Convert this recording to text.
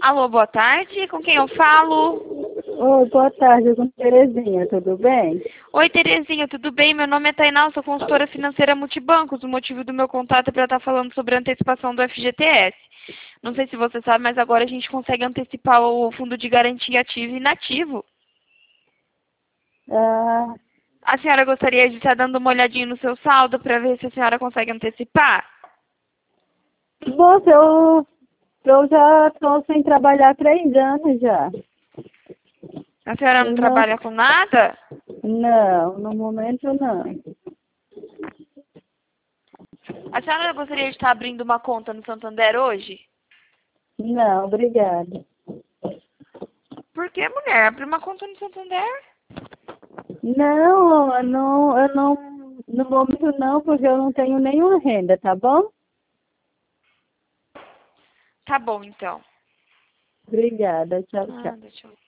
Alô, boa tarde. Com quem eu falo? Oi, boa tarde, com Terezinha, tudo bem? Oi, Terezinha, tudo bem? Meu nome é Tainá, sou consultora financeira Multibancos. O motivo do meu contato é para estar falando sobre a antecipação do FGTS. Não sei se você sabe, mas agora a gente consegue antecipar o fundo de garantia ativo e inativo. Ah, A senhora gostaria de estar dando uma olhadinha no seu saldo para ver se a senhora consegue antecipar? moça, eu já estou sem trabalhar há 3 anos já. A senhora não Eu não, trabalha com nada? não, no momento não. A senhora gostaria de estar abrindo uma conta no Santander hoje? Não, obrigada. Por que, mulher? Abrir uma conta no Santander? No momento não, porque eu não tenho nenhuma renda, tá bom? Tá bom, então. Obrigada, tchau, tchau. Nada, tchau.